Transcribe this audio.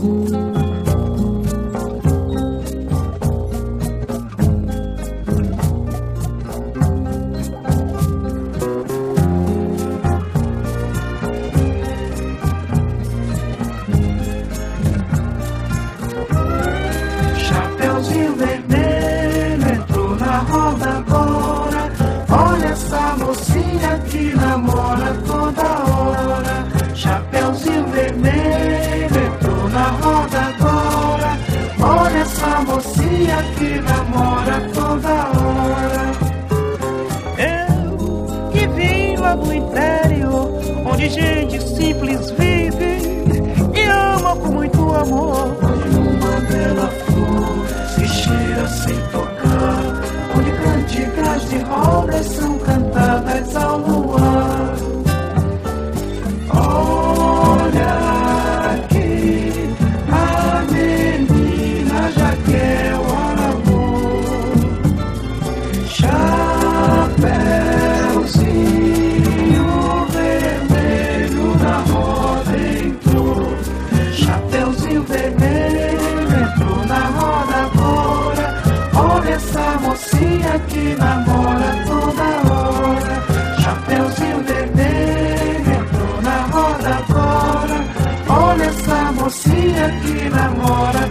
Chapeuzinho vermelho entrou na roda agora. Olha essa mocinha que namora toda hora. Chapeuzinho vermelho entrou na roda agora. Olha essa mocinha que namora toda hora. Eu que vim lá do interior, onde gente simples vive e ama com muito amor. Onde uma bela flor se cheira sem tocar, onde cantigas de rodas são cantadas ao luar. Olha aqui, a menina já quer o amor. Chapeuzinho vermelho na roda entrou. Chapeuzinho vermelho entrou na roda agora. Olha essa mocinha que namora toda hora. Chapeuzinho vermelho entrou na roda agora. Olha essa mocinha que namora